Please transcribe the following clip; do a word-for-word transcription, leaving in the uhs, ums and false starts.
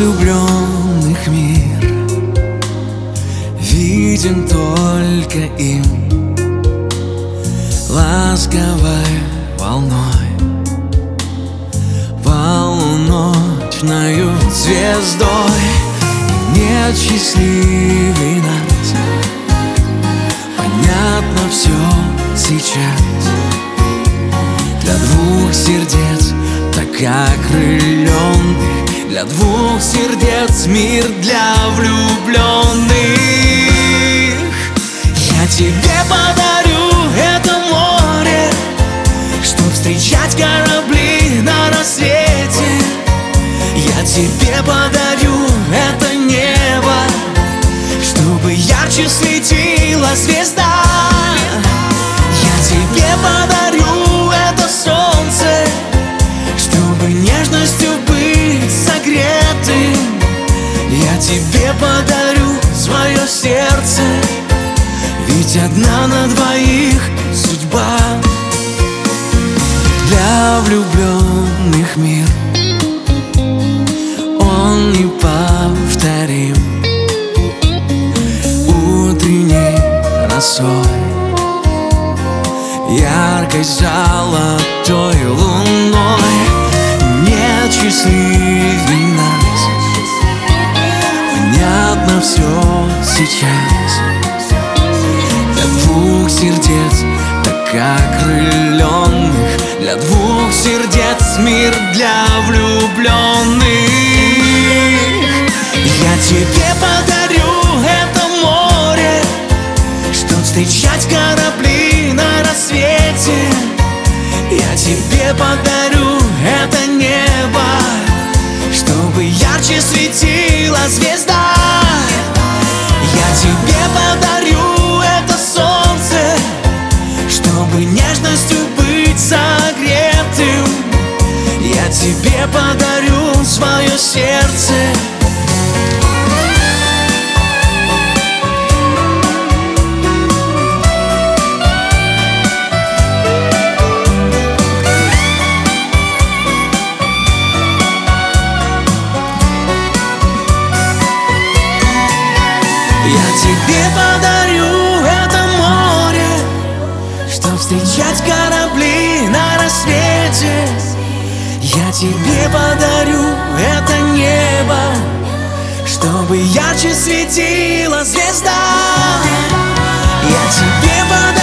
влюбленных мир виден только им, ласковой волной, полуночною звездой. Нет счастливей нас, понятно все сейчас. Для двух сердец так окрыленных, для двух сердец мир для влюбленных. Я тебе подарю это море, чтоб встречать корабли на рассвете. Я тебе подарю это небо, чтобы ярче светила звезда. Я тебе подарю это солнце, чтобы нежностью быть согретым. Я тебе подарю свое сердце, ведь одна на двоих судьба. Для влюбленных мир он неповторим, утренней росой, яркой золотой луной. Нет счастливей нас, понятно все сейчас. Для двух сердец так окрыленных, для двух сердец мир для влюбленных. Я тебе подарю это море, чтоб встречать корабли на рассвете. Я тебе подарю это небо, чтобы ярче светила звезда. Я тебе подарю это солнце, чтобы нежностью быть согретым. Я тебе подарю свое сердце. Я тебе подарю это море, чтоб встречать корабли на рассвете. Я тебе подарю это небо, чтобы ярче светила звезда. Я тебе подарю